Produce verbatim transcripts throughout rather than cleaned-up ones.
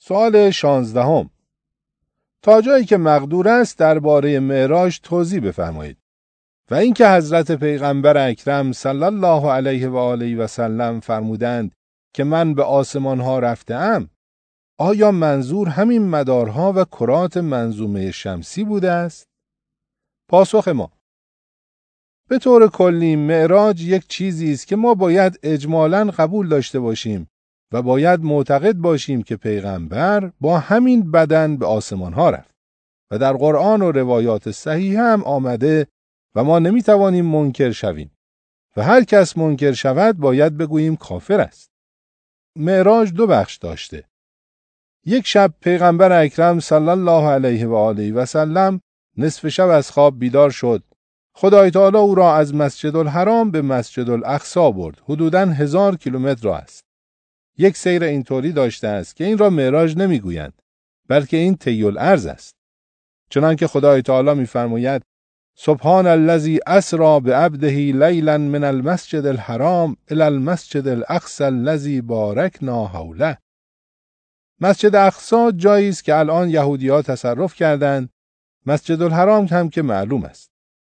سوال شانزدهم. تا جایی که مقدور است درباره معراج توضیح بفرمایید و اینکه حضرت پیغمبر اکرم صلی الله علیه و آله و سلم فرمودند که من به آسمان ها رفته‌ام، آیا منظور همین مدارها و کرات منظومه شمسی بوده است؟ پاسخ ما: به طور کلی معراج یک چیزی است که ما باید اجمالاً قبول داشته باشیم و باید معتقد باشیم که پیغمبر با همین بدن به آسمان ها رفت و در قرآن و روایات صحیح هم آمده و ما نمیتوانیم منکر شویم و هر کس منکر شود باید بگوییم کافر است. معراج دو بخش داشته. یک شب پیغمبر اکرم صلی الله علیه و آله و سلم نصف شب از خواب بیدار شد. خدای تعالی او را از مسجد الحرام به مسجد الاقصی برد. حدوداً هزار کیلومتر راه است. یک سیر اینطوری داشته است که این را معراج نمیگویند، بلکه این طی الارض است. چنانکه خدای تعالی می‌فرماید: سبحان الذی اسری بعبده لیلا من المسجد الحرام الی المسجد الاقصی الذی بارکنا حوله. مسجد اقصی جایی است که الان یهودی‌ها تصرف کردند، مسجد الحرام هم که معلوم است.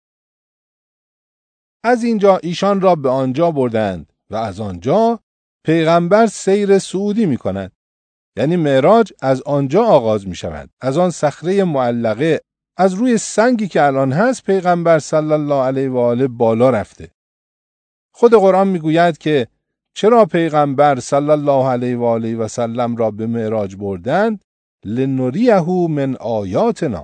از اینجا ایشان را به آنجا بردند و از آنجا پیغمبر سیر صعودی می کند. یعنی معراج از آنجا آغاز می شود. از آن صخره معلقه، از روی سنگی که الان هست، پیغمبر صلی الله علیه و آله بالا رفته. خود قرآن می گوید که چرا پیغمبر صلی الله علیه و آله و سلم را به معراج بردند؟ لنریه من آیاتنا.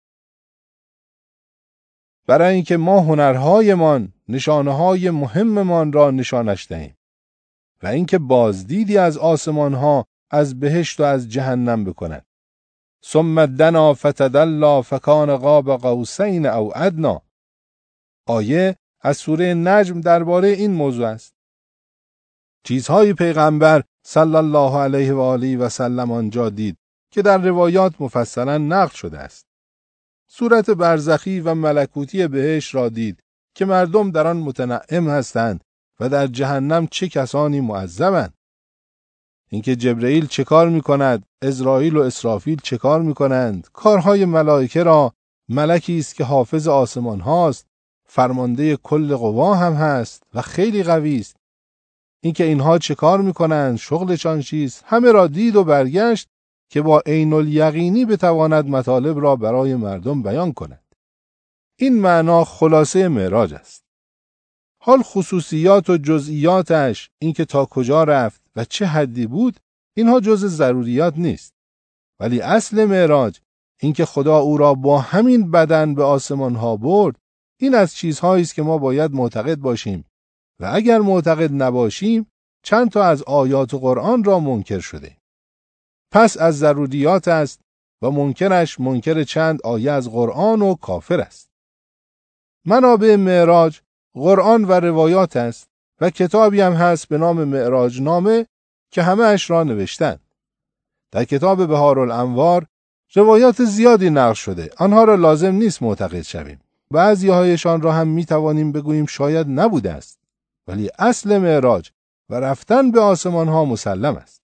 برای اینکه ما هنرهایمان، نشانه‌های مهممان را نشانش دهیم و اینکه بازدیدی از آسمان‌ها، از بهشت و از جهنم بکند. ثم دنا فتدلی فکان قاب قوسین او ادنا. آیه از سوره نجم درباره این موضوع است. چیزهای پیغمبر صلی الله علیه و آله و سلم آنجا دید که در روایات مفصلا نقل شده است. صورت برزخی و ملکوتی بهشت را دید که مردم در آن متنعم هستند و در جهنم چه کسانی معذبند. اینکه جبرئیل چه کار می‌کند، عزرائیل و اسرافیل چه کار می‌کنند، کارهای ملائکه را، ملکی است که حافظ آسمان هاست، فرمانده کل قوا هم هست و خیلی قوی است. اینکه اینها چه کار می‌کنند، شغلشان چیست، همه را دید و برگشت که با عین الیقینی بتواند مطالب را برای مردم بیان کند. این معنا خلاصه معراج است. حال خصوصیات و جزئیاتش، اینکه تا کجا رفت و چه حدی بود، اینها جزء ضروریات نیست. ولی اصل معراج، اینکه خدا او را با همین بدن به آسمان ها برد، این از چیزهایی است که ما باید معتقد باشیم و اگر معتقد نباشیم چند تا از آیات قرآن را منکر شده. پس از ضروریات است و منکرش منکر چند آیه از قرآن و کافر است. منابع معراج قرآن و روایات است و کتابی هم هست به نام معراج نامه که همه اش را نوشتند. در کتاب بهارالانوار روایات زیادی نقل شده، آنها را لازم نیست معتقد شویم. بعضی هایشان را هم می توانیم بگوییم شاید نبوده است، ولی اصل معراج و رفتن به آسمان ها مسلم است.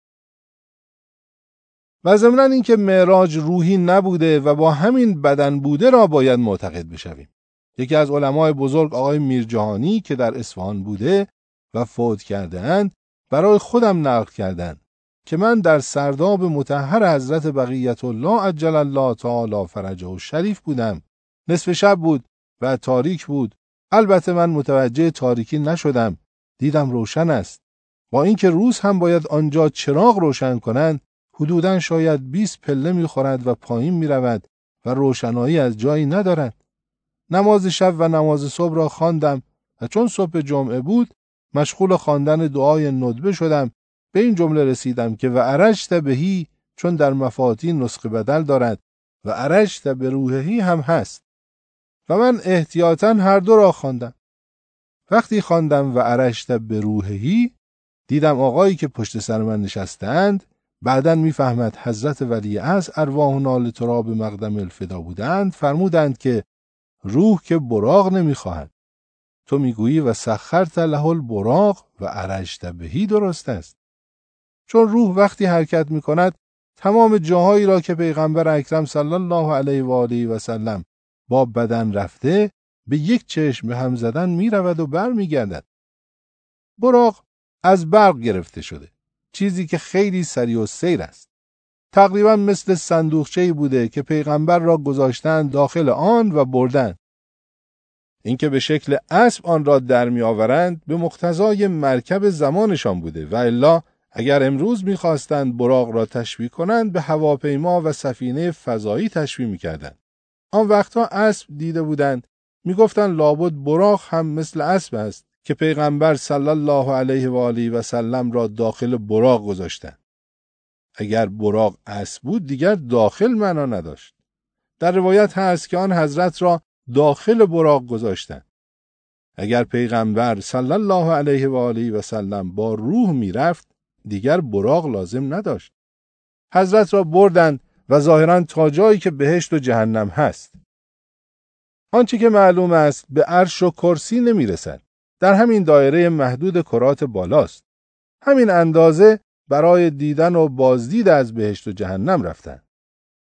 و ضمناً اینکه معراج روحی نبوده و با همین بدن بوده را باید معتقد بشویم. یکی از علمای بزرگ آقای میرجهانی که در اصفهان بوده و فوت کرده اند برای خودم نقل کردند که من در سرداب مطهر حضرت بقیت الله عجل الله تعالی فرجه و شریف بودم. نصف شب بود و تاریک بود. البته من متوجه تاریکی نشدم، دیدم روشن است. با اینکه روز هم باید آنجا چراغ روشن کنند، حدوداً شاید بیست پله می‌خورد و پایین می‌رود و روشنایی از جایی ندارد. نماز شب و نماز صبح را خواندم و چون صبح جمعه بود مشغول خواندن دعای ندبه شدم. به این جمله رسیدم که و عرجت بهی، چون در مفاتیح نسخه بدل دارد و عرجت به روحهی هم هست و من احتیاطاً هر دو را خواندم. وقتی خواندم و عرجت به روحهی، دیدم آقایی که پشت سر من نشستند بعداً میفهمد حضرت ولی از ارواحنا لتراب مقدم الفدا بودند، فرمودند که روح که براق نمیخواهد. تو میگویی و سخرت له البراق و عرجت بهی درست است. چون روح وقتی حرکت میکند تمام جاهایی را که پیغمبر اکرم صلی الله علیه و آله و سلم با بدن رفته به یک چشم به هم زدن می رود و بر می گردد. براق از برق گرفته شده، چیزی که خیلی سریع و سیر است. تقریبا مثل صندوقچه‌ای بوده که پیغمبر را گذاشتن داخل آن و بردن. اینکه به شکل اسب آن را در می آورند به مقتضای مرکب زمانشان بوده و الا اگر امروز می خواستند براق را تشبیه کنند به هواپیما و سفینه فضایی تشبیه می کردند. آن وقتها اسب دیده بودند، می گفتند لابد براق هم مثل اسب است که پیغمبر صلی الله علیه و آله و سلم را داخل براق گذاشتند. اگر براق اسب بود دیگر داخل معنا نداشت. در روایت هست که آن حضرت را داخل براق گذاشتند. اگر پیغمبر صلی الله علیه و آله و سلم با روح می رفت دیگر براق لازم نداشت. حضرت را بردند و ظاهراً تا جایی که بهشت و جهنم هست. آنچه که معلوم است به عرش و کرسی نمی رسد. در همین دایره محدود کرات بالاست. همین اندازه برای دیدن و بازدید از بهشت و جهنم رفتند.